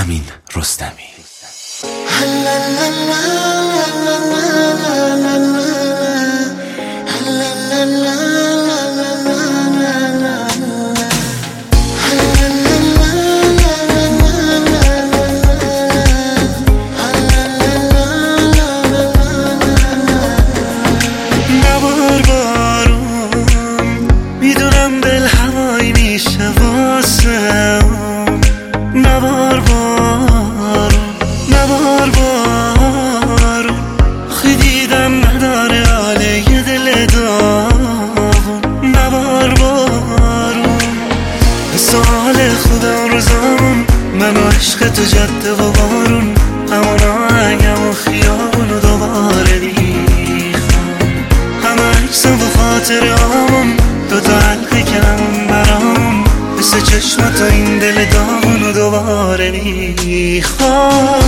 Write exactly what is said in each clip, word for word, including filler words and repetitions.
امین رستمی. نبار بارون میدونم دل هوایی میشه واسه، نبار بارون نبار بارون خی دیدم نداره حاله یه دل داغون. نبار بارون سال خودم روزامون من و عشق تو جده و بارون، همون آهنگم و خیابون و دوباره دیخم همه عکسم و خاطرامون دو تا حلقه کنم برامون مثل چشمات و این دل داغون و دوباره میخوام.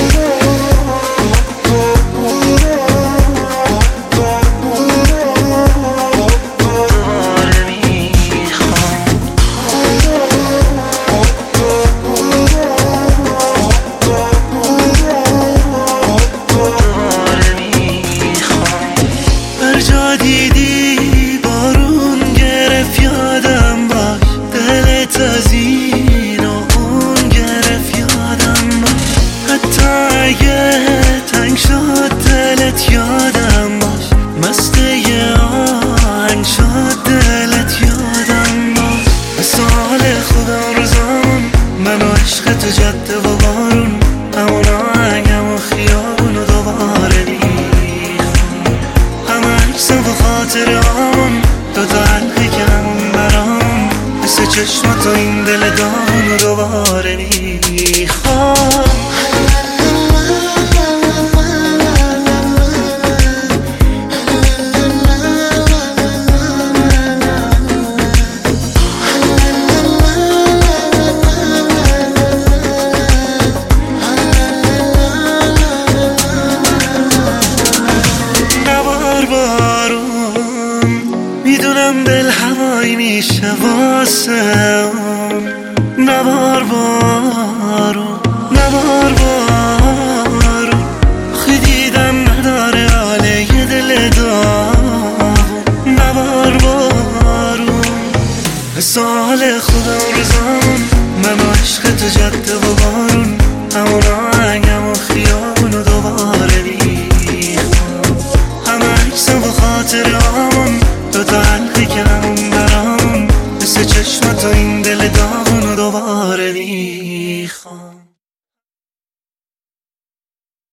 جا دیدی بارون گرفت یادم باش، دلت از این و اون گرفت یادم باش، حتی اگه تنگ شد دلت یادم باش، مست یه آهنگ شد دلت یادم باش. مثال خدا روزان من و عشق تو جده و بارون، همون آهنگم و خیابون و دوباره و خاطرام دو تا حلقه کنم برام مثل چشمات و این دل داغون و دوباره میخوام. میدونم دل هوایی میشه واسه، نبار بارون نبار بارون خی دیدم نداره حاله یه دل داغون. نبار بارون سال خدا روزان من و عشق تو جده و بارون، همون آهنگم و خیابون و دوباره میخوام همه عکسم و خاطرامون دو تا حلقه کنم برام مثل چشمات و این دل داغون و دوباره میخوام.